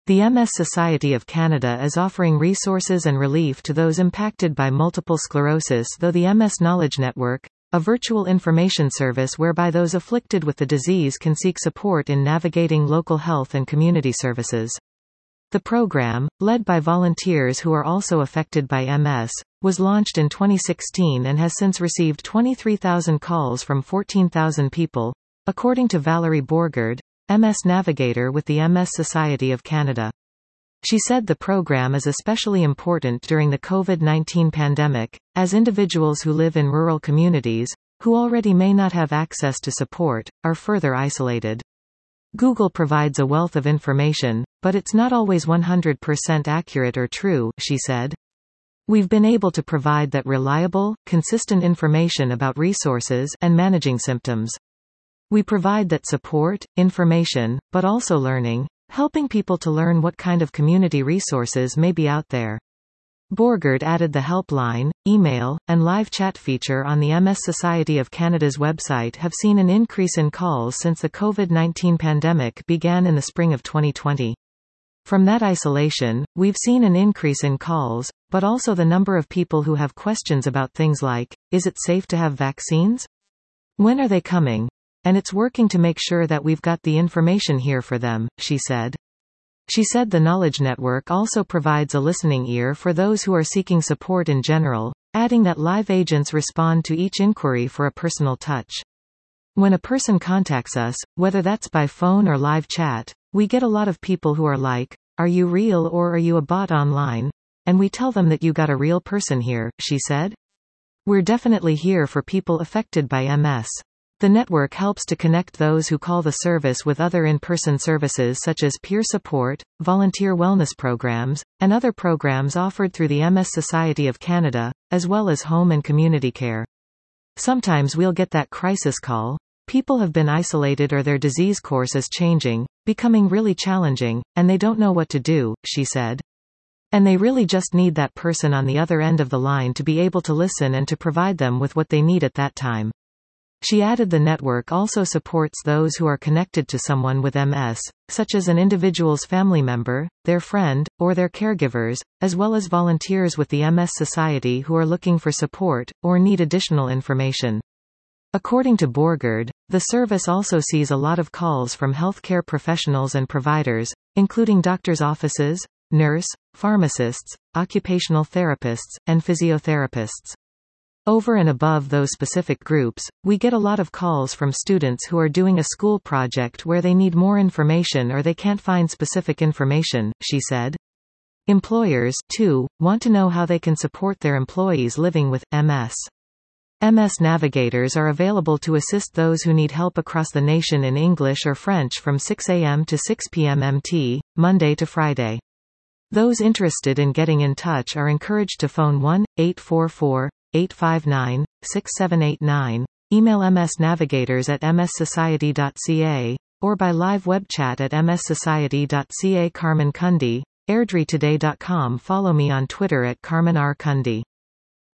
The MS Society of Canada is offering resources and relief to those impacted by multiple sclerosis through the MS Knowledge Network, a virtual information service whereby those afflicted with the disease can seek support in navigating local health and community services. The program, led by volunteers who are also affected by MS, was launched in 2016 and has since received 23,000 calls from 14,000 people, according to Valerie Borgard, MS Navigator with the MS Society of Canada. She said the program is especially important during the COVID-19 pandemic, as individuals who live in rural communities, who already may not have access to support, are further isolated. Google provides a wealth of information, but it's not always 100% accurate or true, she said. We've been able to provide that reliable, consistent information about resources and managing symptoms. We provide that support, information, but also learning, helping people to learn what kind of community resources may be out there. Borgard added the helpline, email, and live chat feature on the MS Society of Canada's website have seen an increase in calls since the COVID-19 pandemic began in the spring of 2020. From that isolation, we've seen an increase in calls, but also the number of people who have questions about things like, is it safe to have vaccines? When are they coming? And it's working to make sure that we've got the information here for them, she said. She said the Knowledge Network also provides a listening ear for those who are seeking support in general, adding that live agents respond to each inquiry for a personal touch. When a person contacts us, whether that's by phone or live chat, we get a lot of people who are like, are you real or are you a bot online? And we tell them that you got a real person here, she said. We're definitely here for people affected by MS. The network helps to connect those who call the service with other in-person services such as peer support, volunteer wellness programs, and other programs offered through the MS Society of Canada, as well as home and community care. Sometimes we'll get that crisis call. People have been isolated or their disease course is changing, becoming really challenging, and they don't know what to do, she said. And they really just need that person on the other end of the line to be able to listen and to provide them with what they need at that time. She added the network also supports those who are connected to someone with MS, such as an individual's family member, their friend, or their caregivers, as well as volunteers with the MS Society who are looking for support, or need additional information. According to Borgard, the service also sees a lot of calls from healthcare professionals and providers, including doctors' offices, nurse, pharmacists, occupational therapists, and physiotherapists. Over and above those specific groups, we get a lot of calls from students who are doing a school project where they need more information or they can't find specific information, she said. Employers, too, want to know how they can support their employees living with MS. MS Navigators are available to assist those who need help across the nation in English or French from 6 a.m. to 6 p.m. MT, Monday to Friday. Those interested in getting in touch are encouraged to phone 1-844-859-6789, email msnavigators@mssociety.ca, or by live web chat at mssociety.ca. Carmen Cundy, airdrietoday.com. Follow me on Twitter at Carmen R. Cundy.